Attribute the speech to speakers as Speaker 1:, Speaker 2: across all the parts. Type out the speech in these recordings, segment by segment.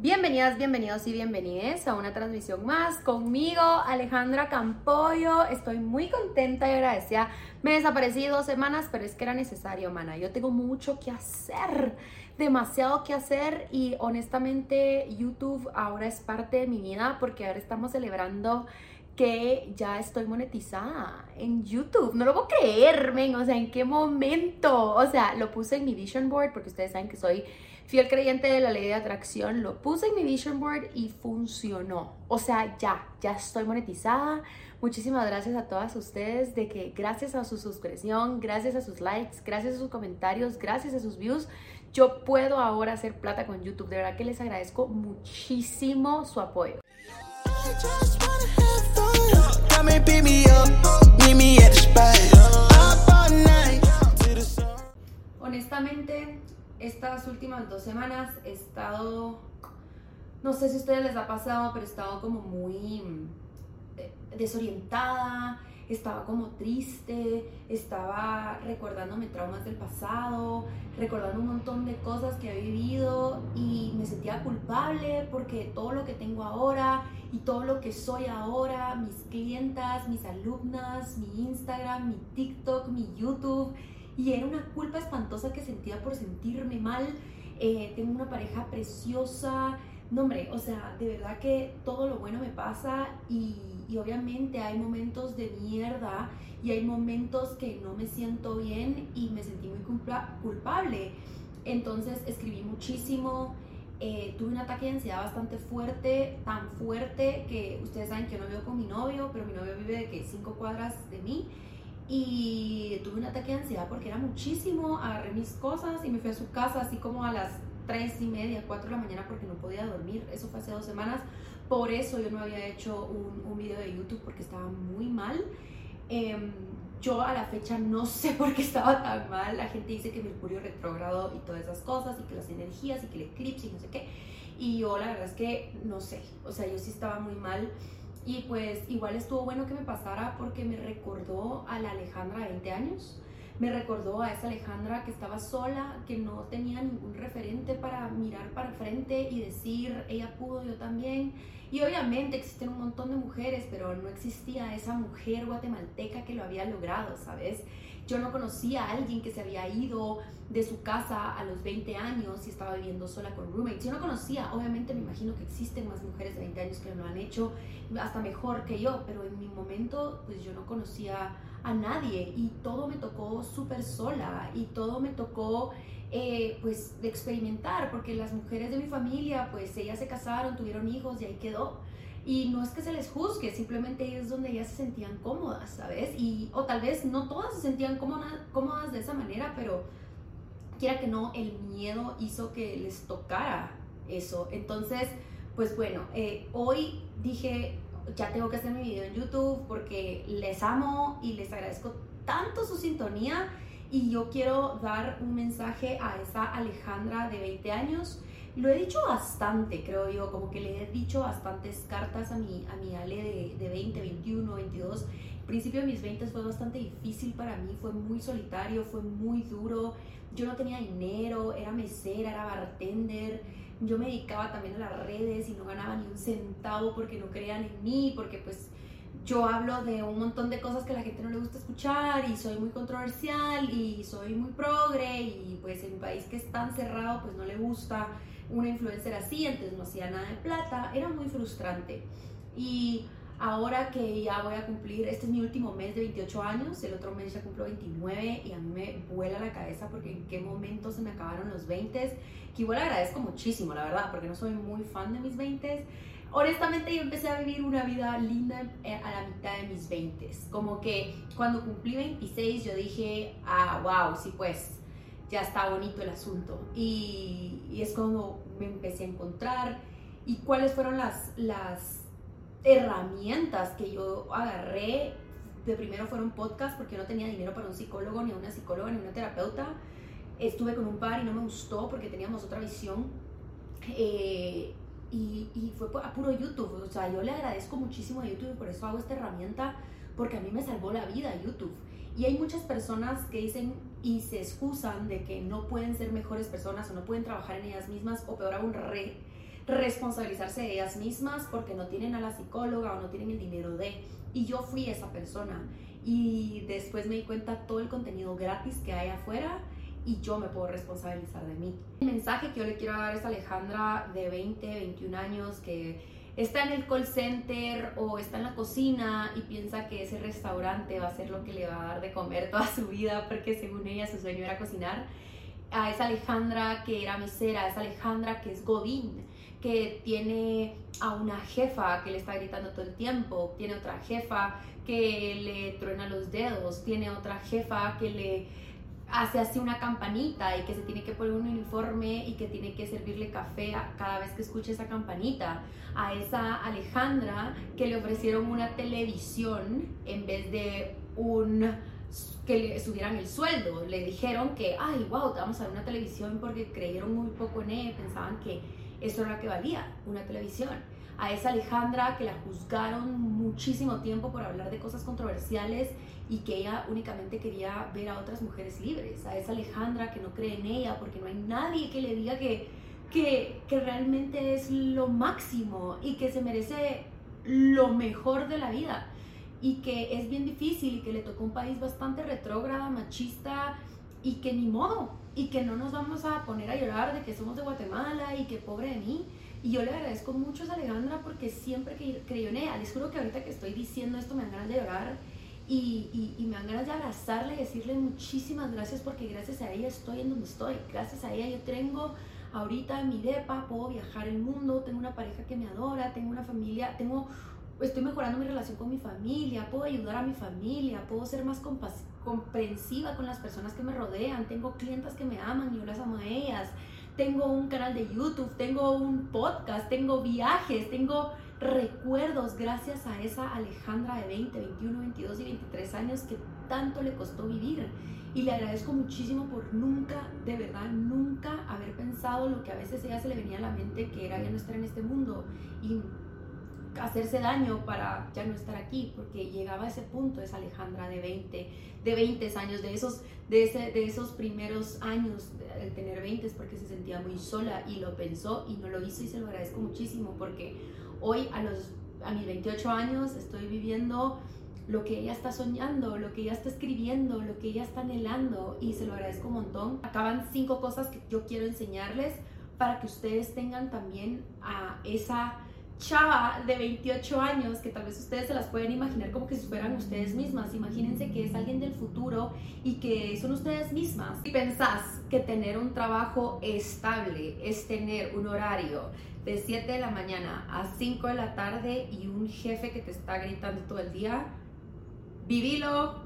Speaker 1: Bienvenidas, bienvenidos y bienvenides a una transmisión más conmigo, Alejandra Campoyo. Estoy muy contenta y agradecida. Me desaparecí 2 semanas, pero es que era necesario, mana. Yo tengo mucho que hacer, demasiado que hacer, y honestamente YouTube ahora es parte de mi vida porque ahora estamos celebrando que ya estoy monetizada en YouTube. No lo puedo creer, men. O sea, ¿en qué momento? O sea, lo puse en mi vision board porque ustedes saben que soy fiel creyente de la ley de atracción. Lo puse en mi vision board y funcionó. O sea, ya estoy monetizada. Muchísimas gracias a todas ustedes de que gracias a su suscripción, gracias a sus likes, gracias a sus comentarios, gracias a sus views, yo puedo ahora hacer plata con YouTube. De verdad que les agradezco muchísimo su apoyo. Honestamente, estas últimas 2 semanas he estado, no sé si a ustedes les ha pasado, pero he estado como muy desorientada, estaba como triste, estaba recordándome traumas del pasado, recordando un montón de cosas que he vivido y me sentía culpable porque todo lo que tengo ahora y todo lo que soy ahora, mis clientas, mis alumnas, mi Instagram, mi TikTok, mi YouTube, y era una culpa espantosa que sentía por sentirme mal. Tengo una pareja preciosa. No, hombre, o sea, de verdad que todo lo bueno me pasa y obviamente hay momentos de mierda y hay momentos que no me siento bien y me sentí muy culpable. Entonces escribí muchísimo, tuve un ataque de ansiedad bastante fuerte, tan fuerte que ustedes saben que yo no vivo con mi novio, pero mi novio vive de 5 cuadras de mí. Y tuve un ataque de ansiedad porque era muchísimo. Agarré mis cosas y me fui a su casa así como a las 3:30, 4 de la mañana porque no podía dormir. Eso fue hace 2 semanas. Por eso yo no había hecho un video de YouTube porque estaba muy mal. Yo a la fecha no sé por qué estaba tan mal. La gente dice que Mercurio retrógrado y todas esas cosas, y que las energías y que el eclipse y no sé qué. Y yo la verdad es que no sé. O sea, yo sí estaba muy mal. Y pues igual estuvo bueno que me pasara porque me recordó a la Alejandra de 20 años. Me recordó a esa Alejandra que estaba sola, que no tenía ningún referente para mirar para frente y decir, ella pudo, yo también. Y obviamente existen un montón de mujeres, pero no existía esa mujer guatemalteca que lo había logrado, ¿sabes? Yo no conocía a alguien que se había ido de su casa a los 20 años y estaba viviendo sola con roommates. Yo no conocía, obviamente me imagino que existen más mujeres de 20 años que lo han hecho hasta mejor que yo, pero en mi momento pues yo no conocía a nadie y todo me tocó súper sola y todo me tocó pues de experimentar, porque las mujeres de mi familia pues ellas se casaron, tuvieron hijos y ahí quedó. Y no es que se les juzgue, simplemente es donde ellas se sentían cómodas, ¿sabes? O tal vez no todas se sentían cómodas de esa manera, pero quiera que no, el miedo hizo que les tocara eso. Entonces, pues bueno, hoy dije, ya tengo que hacer mi video en YouTube porque les amo y les agradezco tanto su sintonía, y yo quiero dar un mensaje a esa Alejandra de 20 años. Lo he dicho bastante, creo yo, como que le he dicho bastantes cartas a mi Ale de 20, 21, 22. El principio de mis 20 fue bastante difícil para mí, fue muy solitario, fue muy duro. Yo no tenía dinero, era mesera, era bartender. Yo me dedicaba también a las redes y no ganaba ni un centavo porque no creían en mí, porque pues yo hablo de un montón de cosas que a la gente no le gusta escuchar y soy muy controversial y soy muy progre, y pues en un país que es tan cerrado pues no le gusta una influencer así, entonces no hacía nada de plata. Era muy frustrante. Y ahora que ya voy a cumplir, este es mi último mes de 28 años, el otro mes ya cumplo 29 y a mí me vuela la cabeza porque en qué momento se me acabaron los 20, que igual agradezco muchísimo, la verdad, porque no soy muy fan de mis 20. Honestamente yo empecé a vivir una vida linda a la mitad de mis 20, como que cuando cumplí 26 yo dije, wow, sí pues, ya está bonito el asunto, y es como me empecé a encontrar y cuáles fueron las herramientas que yo agarré. De primero fueron podcasts porque yo no tenía dinero para un psicólogo, ni una psicóloga, ni una terapeuta. Estuve con un par y no me gustó porque teníamos otra visión, y fue a puro YouTube. O sea, yo le agradezco muchísimo a YouTube y por eso hago esta herramienta, porque a mí me salvó la vida YouTube. Y hay muchas personas que dicen y se excusan de que no pueden ser mejores personas o no pueden trabajar en ellas mismas, o peor aún, responsabilizarse de ellas mismas porque no tienen a la psicóloga o no tienen el dinero de. Y yo fui esa persona. Y después me di cuenta todo el contenido gratis que hay afuera y yo me puedo responsabilizar de mí. El mensaje que yo le quiero dar es a Alejandra de 20, 21 años que está en el call center o está en la cocina y piensa que ese restaurante va a ser lo que le va a dar de comer toda su vida porque según ella su sueño era cocinar. A esa Alejandra que era mesera, a esa Alejandra que es godín, que tiene a una jefa que le está gritando todo el tiempo, tiene otra jefa que le truena los dedos, tiene otra jefa que le hace así una campanita y que se tiene que poner un uniforme y que tiene que servirle café cada vez que escuche esa campanita. A esa Alejandra que le ofrecieron una televisión en vez de que le subieran el sueldo. Le dijeron que, ay, wow, te vamos a dar una televisión porque creyeron muy poco en ella y pensaban que eso era lo que valía, una televisión. A esa Alejandra que la juzgaron muchísimo tiempo por hablar de cosas controversiales y que ella únicamente quería ver a otras mujeres libres. A esa Alejandra que no cree en ella porque no hay nadie que le diga que realmente es lo máximo y que se merece lo mejor de la vida. Y que es bien difícil y que le tocó un país bastante retrógrada, machista y que ni modo, y que no nos vamos a poner a llorar de que somos de Guatemala y que pobre de mí. Y yo le agradezco mucho a esa Alejandra porque siempre creyó en ella. Les juro que ahorita que estoy diciendo esto me dan ganas de llorar y me dan ganas de abrazarle y decirle muchísimas gracias porque gracias a ella estoy en donde estoy. Gracias a ella yo tengo ahorita mi depa, puedo viajar el mundo, tengo una pareja que me adora, tengo una familia, estoy mejorando mi relación con mi familia, puedo ayudar a mi familia, puedo ser más comprensiva con las personas que me rodean, tengo clientas que me aman y yo las amo a ellas, tengo un canal de YouTube, tengo un podcast, tengo viajes, tengo recuerdos gracias a esa Alejandra de 20, 21, 22 y 23 años que tanto le costó vivir. Y le agradezco muchísimo por nunca, de verdad, nunca haber pensado lo que a veces a ella se le venía a la mente, que era ya no estar en este mundo y hacerse daño para ya no estar aquí, porque llegaba a ese punto esa Alejandra de 20 años, de esos primeros años de tener 20, porque se sentía muy sola y lo pensó y no lo hizo y se lo agradezco muchísimo porque hoy a mis 28 años estoy viviendo lo que ella está soñando, lo que ella está escribiendo, lo que ella está anhelando y se lo agradezco un montón. Acaban 5 cosas que yo quiero enseñarles para que ustedes tengan también a esa chava de 28 años que tal vez ustedes se las pueden imaginar como que si fueran ustedes mismas. Imagínense que es alguien del futuro y que son ustedes mismas. Si pensás que tener un trabajo estable es tener un horario de 7 de la mañana a 5 de la tarde y un jefe que te está gritando todo el día, vivilo,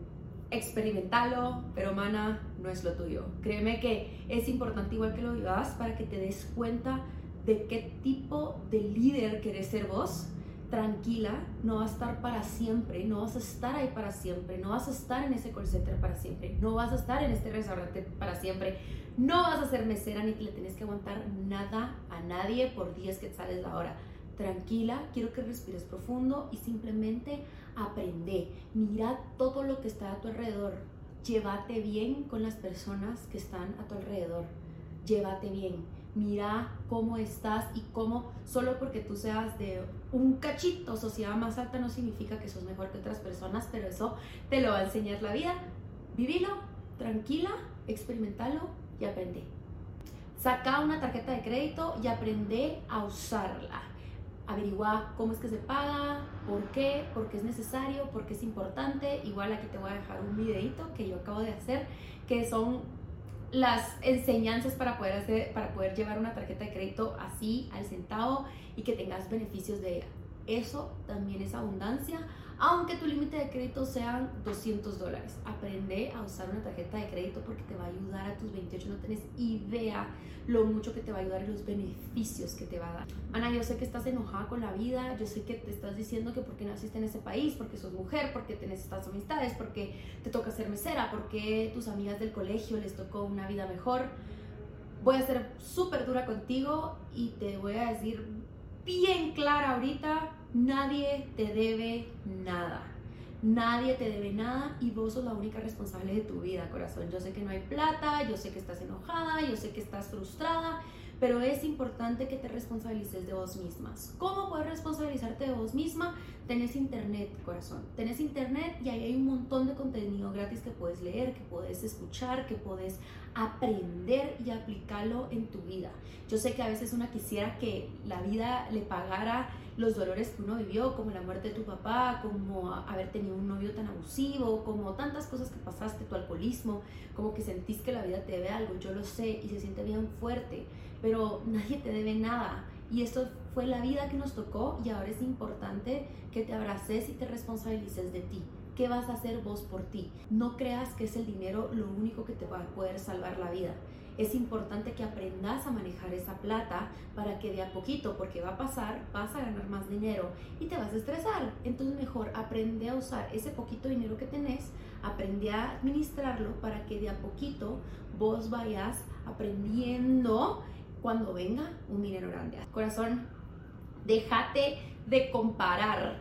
Speaker 1: experimentalo, pero mana, no es lo tuyo. Créeme que es importante igual que lo vivas para que te des cuenta de qué tipo de líder querés ser vos. Tranquila, no vas a estar para siempre, no vas a estar ahí para siempre, no vas a estar en ese call center para siempre, no vas a estar en este restaurante para siempre, no vas a ser mesera ni que le tenés que aguantar nada a nadie por 10 quetzales la hora. Tranquila, quiero que respires profundo y simplemente aprende. Mira todo lo que está a tu alrededor. Llévate bien con las personas que están a tu alrededor. Llévate bien. Mira cómo estás y cómo solo porque tú seas de un cachito sociedad más alta no significa que sos mejor que otras personas, pero eso te lo va a enseñar la vida. Vivilo, tranquila, experimentalo y aprende. Saca una tarjeta de crédito y aprende a usarla. Averigua cómo es que se paga, por qué es necesario, por qué es importante. Igual aquí te voy a dejar un videito que yo acabo de hacer, que son las enseñanzas para poder llevar una tarjeta de crédito así al centavo y que tengas beneficios de ella. Eso también es abundancia, aunque tu límite de crédito sean $200. Aprende a usar una tarjeta de crédito porque te va a ayudar a tus 28. No tenés idea lo mucho que te va a ayudar y los beneficios que te va a dar. Ana, yo sé que estás enojada con la vida, yo sé que te estás diciendo que porque naciste en ese país, porque sos mujer, porque tenés estas amistades, porque te toca ser mesera, porque tus amigas del colegio les tocó una vida mejor. Voy a ser súper dura contigo y te voy a decir bien clara ahorita, nadie te debe nada. Nadie te debe nada y vos sos la única responsable de tu vida, corazón. Yo sé que no hay plata, yo sé que estás enojada, yo sé que estás frustrada, pero es importante que te responsabilices de vos mismas. ¿Cómo puedes responsabilizarte de vos misma? Tenés internet, corazón. Tenés internet y ahí hay un montón de contenido gratis que puedes leer, que puedes escuchar, que puedes aprender y aplicarlo en tu vida. Yo sé que a veces una quisiera que la vida le pagara los dolores que uno vivió, como la muerte de tu papá, como haber tenido un novio tan abusivo, como tantas cosas que pasaste, tu alcoholismo, como que sentís que la vida te debe algo. Yo lo sé y se siente bien fuerte, pero nadie te debe nada. Y esto fue la vida que nos tocó y ahora es importante que te abraces y te responsabilices de ti. ¿Qué vas a hacer vos por ti? No creas que es el dinero lo único que te va a poder salvar la vida. Es importante que aprendas a manejar esa plata para que de a poquito, porque va a pasar, vas a ganar más dinero y te vas a estresar. Entonces mejor aprende a usar ese poquito dinero que tenés, aprende a administrarlo para que de a poquito vos vayas aprendiendo cuando venga un dinero grande. Corazón, déjate de comparar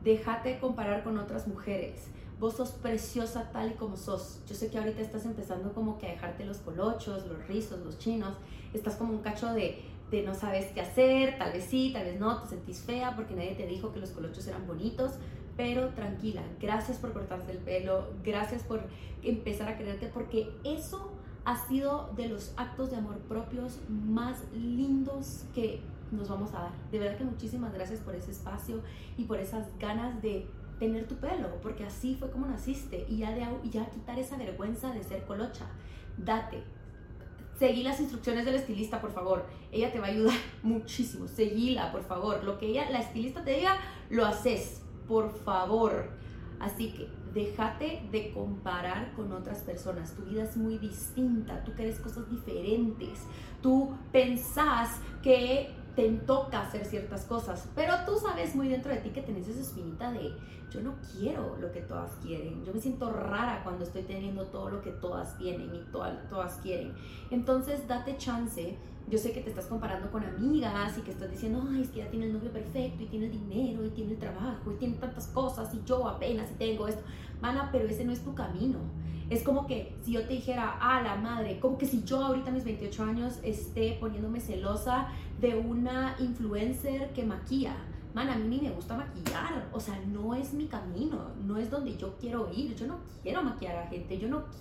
Speaker 1: con otras mujeres. Vos sos preciosa tal y como sos. Yo sé que ahorita estás empezando como que a dejarte los colochos, los rizos, los chinos. Estás como un cacho de no sabes qué hacer, tal vez sí, tal vez no, te sentís fea porque nadie te dijo que los colochos eran bonitos. Pero tranquila, gracias por cortarte el pelo, gracias por empezar a quererte, porque eso ha sido de los actos de amor propios más lindos que nos vamos a dar. De verdad que muchísimas gracias por ese espacio y por esas ganas de tener tu pelo, porque así fue como naciste, y ya quitar esa vergüenza de ser colocha. Date. Seguí las instrucciones del estilista, por favor. Ella te va a ayudar muchísimo. Seguila, por favor. Lo que la estilista te diga, lo haces, por favor. Así que déjate de comparar con otras personas. Tu vida es muy distinta. Tú quieres cosas diferentes. Tú pensás que te toca hacer ciertas cosas, pero tú sabes muy dentro de ti que tenés esa espinita de yo no quiero lo que todas quieren. Yo me siento rara cuando estoy teniendo todo lo que todas tienen y todas quieren. Entonces date chance. Yo sé que te estás comparando con amigas y que estás diciendo, ay, es que ya tiene el novio perfecto y tiene el dinero y tiene el trabajo y tiene tantas cosas y yo apenas y tengo esto. Mana, pero ese no es tu camino. Es como que si yo te dijera, la madre, como que si yo ahorita a mis 28 años esté poniéndome celosa de una influencer que maquilla. Man, a mí ni me gusta maquillar, o sea, no es mi camino, no es donde yo quiero ir. Yo no quiero maquillar a gente,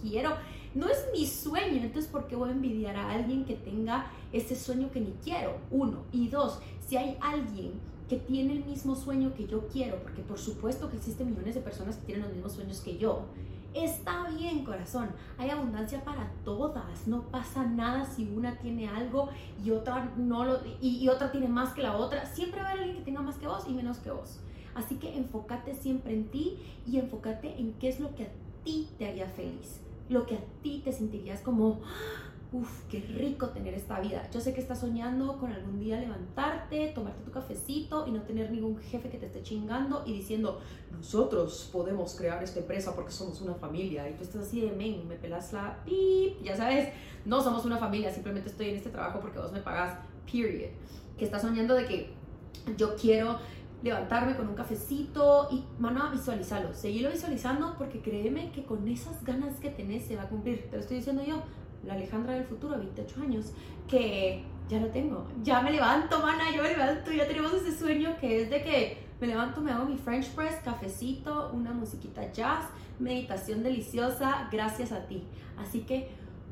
Speaker 1: no es mi sueño. Entonces, ¿por qué voy a envidiar a alguien que tenga ese sueño que ni quiero? 1, y 2, si hay alguien que tiene el mismo sueño que yo quiero, porque por supuesto que existen millones de personas que tienen los mismos sueños que yo, está bien, corazón, hay abundancia para todas, no pasa nada si una tiene algo y otra y otra tiene más que la otra. Siempre va a haber alguien que tenga más que vos y menos que vos. Así que enfócate siempre en ti y enfócate en qué es lo que a ti te haría feliz, lo que a ti te sentirías como qué rico tener esta vida. Yo sé que estás soñando con algún día levantarte, tomarte tu cafecito y no tener ningún jefe que te esté chingando y diciendo, nosotros podemos crear esta empresa porque somos una familia. Y tú estás así de, me pelas la pip, ya sabes, no somos una familia, simplemente estoy en este trabajo porque vos me pagás, period. Que estás soñando de que yo quiero levantarme con un cafecito y, mano, visualizarlo, seguirlo visualizando, porque créeme que con esas ganas que tenés se va a cumplir. Te lo estoy diciendo yo, la Alejandra del futuro, 28 años, que ya lo tengo, ya me levanto, mana, yo me levanto, ya tenemos ese sueño que es de que me levanto, me hago mi French press, cafecito, una musiquita jazz, meditación deliciosa, gracias a ti. Así que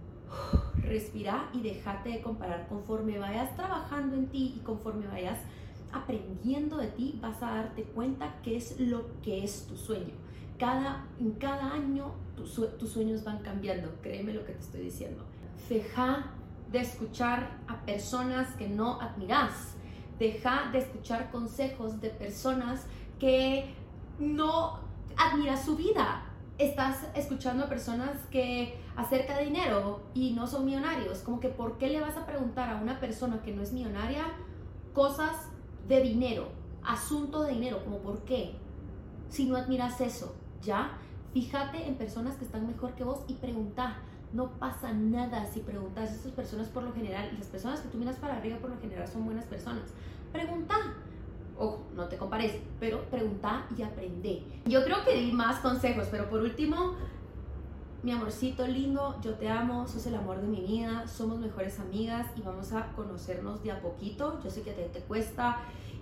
Speaker 1: respira y déjate de comparar. Conforme vayas trabajando en ti y conforme vayas aprendiendo de ti, vas a darte cuenta qué es lo que es tu sueño. En cada año tus sueños van cambiando, créeme lo que te estoy diciendo. Deja de escuchar a personas que no admiras. Deja de escuchar consejos de personas que no admiras su vida. Estás escuchando a personas que acerca de dinero y no son millonarios. Como que ¿por qué le vas a preguntar a una persona que no es millonaria cosas de dinero, asunto de dinero? Como ¿por qué? Si no admiras eso, ¿ya? Fíjate en personas que están mejor que vos y pregunta. No pasa nada si preguntas. Estas personas por lo general, y las personas que tú miras para arriba por lo general son buenas personas. Pregunta. Ojo, no te compares, pero pregunta y aprende. Yo creo que di más consejos, pero por último, mi amorcito lindo, yo te amo, sos el amor de mi vida, somos mejores amigas y vamos a conocernos de a poquito. Yo sé que a ti te cuesta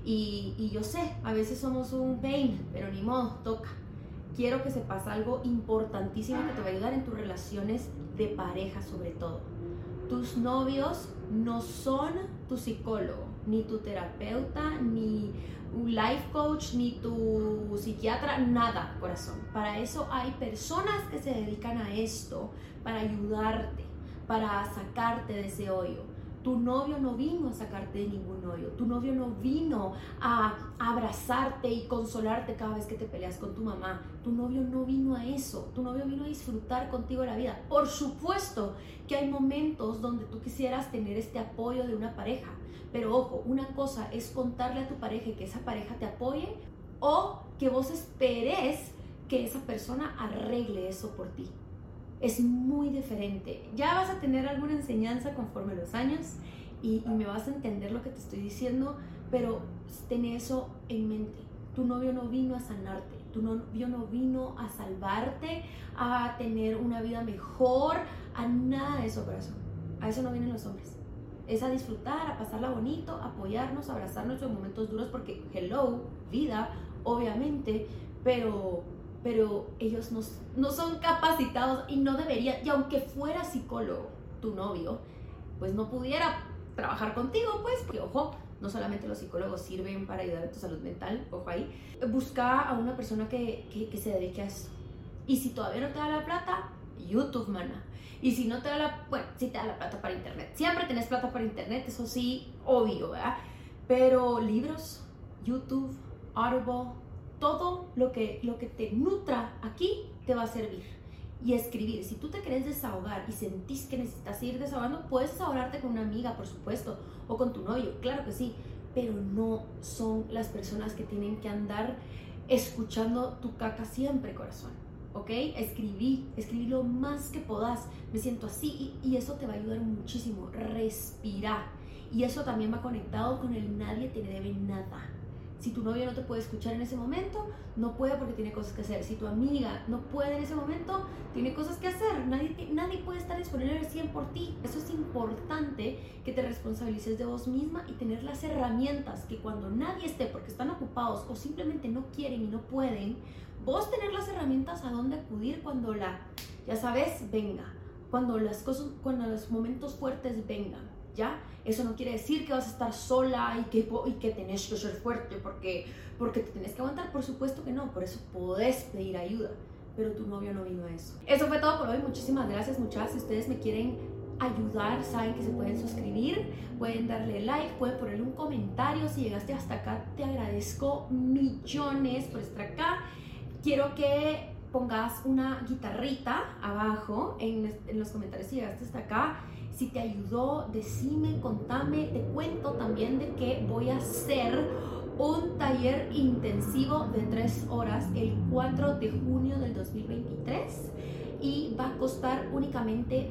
Speaker 1: y yo sé, a veces somos un pain, pero ni modo, toca. Quiero que sepas algo importantísimo que te va a ayudar en tus relaciones de pareja sobre todo. Tus novios no son tu psicólogo, ni tu terapeuta, ni un life coach, ni tu psiquiatra, nada, corazón. Para eso hay personas que se dedican a esto, para ayudarte, para sacarte de ese hoyo. Tu novio no vino a sacarte de ningún hoyo. Tu novio no vino a abrazarte y consolarte cada vez que te peleas con tu mamá. Tu novio no vino a eso. Tu novio vino a disfrutar contigo la vida. Por supuesto que hay momentos donde tú quisieras tener este apoyo de una pareja. Pero ojo, una cosa es contarle a tu pareja y que esa pareja te apoye, o que vos esperes que esa persona arregle eso por ti. Es muy diferente. Ya vas a tener alguna enseñanza conforme los años y me vas a entender lo que te estoy diciendo, pero ten eso en mente. Tu novio no vino a sanarte, tu novio no vino a salvarte, a tener una vida mejor, a nada de eso, corazón. A eso no vienen los hombres. Es a disfrutar, a pasarla bonito, a apoyarnos, a abrazarnos en momentos duros, porque hello, vida, obviamente, pero ellos no son capacitados y no deberían, y aunque fuera psicólogo tu novio, pues no pudiera trabajar contigo, pues, porque ojo, no solamente los psicólogos sirven para ayudar a tu salud mental, ojo ahí, busca a una persona que se dedique a eso. Y si todavía no te da la plata, YouTube, mana. Y si no te da sí te da la plata para internet, siempre tenés plata para internet, eso sí, obvio, ¿verdad? Pero libros, YouTube, Audible, todo lo que te nutra aquí te va a servir. Y escribir, si tú te querés desahogar y sentís que necesitas ir desahogando, puedes desahogarte con una amiga, por supuesto, o con tu novio, claro que sí, pero no son las personas que tienen que andar escuchando tu caca siempre, corazón, ¿ok? Escribí lo más que podás, me siento así, y eso te va a ayudar muchísimo. Respira, y eso también va conectado con el nadie te debe nada. Si tu novio no te puede escuchar en ese momento, no puede porque tiene cosas que hacer. Si tu amiga no puede en ese momento, tiene cosas que hacer. Nadie puede estar disponible al 100 por ti. Eso es importante, que te responsabilices de vos misma y tener las herramientas que cuando nadie esté porque están ocupados o simplemente no quieren y no pueden, vos tener las herramientas a dónde acudir cuando ya sabes, venga. Cuando los momentos fuertes vengan, ¿ya? Eso no quiere decir que vas a estar sola y que tenés que ser fuerte porque te tenés que aguantar. Por supuesto que no, por eso podés pedir ayuda, pero tu novio no vino a eso. Eso fue todo por hoy. Muchísimas gracias, muchachas. Si ustedes me quieren ayudar, saben que se pueden suscribir, pueden darle like, pueden ponerle un comentario. Si llegaste hasta acá, te agradezco millones por estar acá. Quiero que pongas una guitarrita abajo en los comentarios si llegaste hasta acá. Si te ayudó, decime, contame. Te cuento también de que voy a hacer un taller intensivo de 3 horas el 4 de junio del 2023 y va a costar únicamente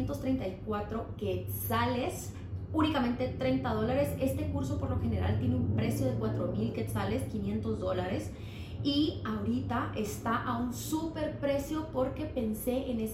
Speaker 1: 234 quetzales, únicamente $30. Este curso por lo general tiene un precio de 4,000 quetzales, $500. Y ahorita está a un súper precio porque pensé en esa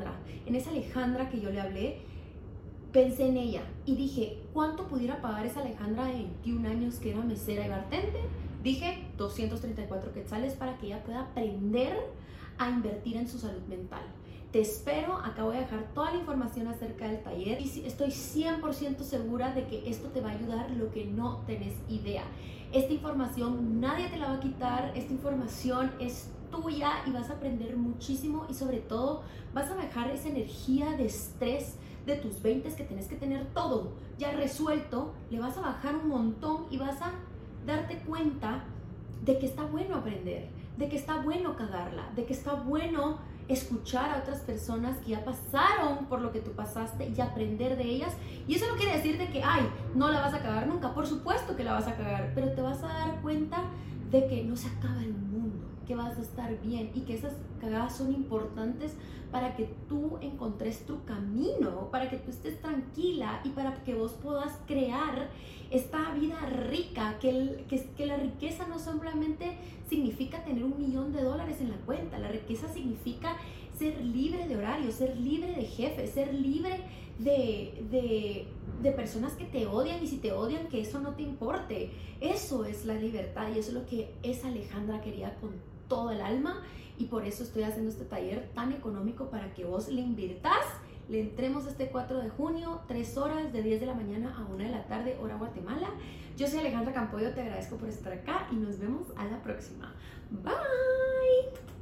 Speaker 1: Alejandra que yo le hablé. Pensé en ella y dije, ¿cuánto pudiera pagar esa Alejandra de 21 años que era mesera y bartender? Dije, 234 quetzales para que ella pueda aprender a invertir en su salud mental. Te espero, acá voy a dejar toda la información acerca del taller y estoy 100% segura de que esto te va a ayudar lo que no tenés idea. Esta información nadie te la va a quitar, esta información es tuya y vas a aprender muchísimo y sobre todo vas a bajar esa energía de estrés de tus 20 que tenés que tener todo ya resuelto, le vas a bajar un montón y vas a darte cuenta de que está bueno aprender, de que está bueno cagarla, de que está bueno escuchar a otras personas que ya pasaron por lo que tú pasaste y aprender de ellas. Y eso no quiere decir de que, ay, no la vas a cagar nunca. Por supuesto que la vas a cagar, pero te vas a dar cuenta de que no se acaba el mundo. que vas a estar bien y que esas cagadas son importantes para que tú encontres tu camino, para que tú estés tranquila y para que vos puedas crear esta vida rica, que la riqueza no solamente significa tener $1 millón en la cuenta, la riqueza significa ser libre de horario, ser libre de jefe, ser libre de personas que te odian, y si te odian, que eso no te importe. Eso es la libertad y eso es lo que esa Alejandra quería con todo el alma, y por eso estoy haciendo este taller tan económico para que vos le invirtás. Le entremos este 4 de junio, 3 horas, de 10 de la mañana a 1 de la tarde, hora Guatemala. Yo soy Alejandra Campoyo, te agradezco por estar acá y nos vemos a la próxima. Bye.